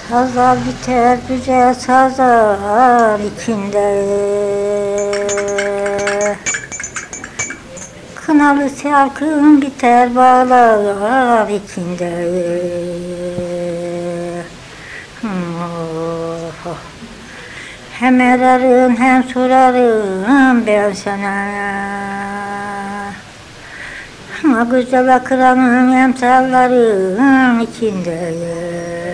Hazal biter güzel sazlar içinde. Kınalı şarkım biter bağlar içinde. Oh. Hem ararım hem sorarım ben sana. Güzel akıranın emsalların içinde.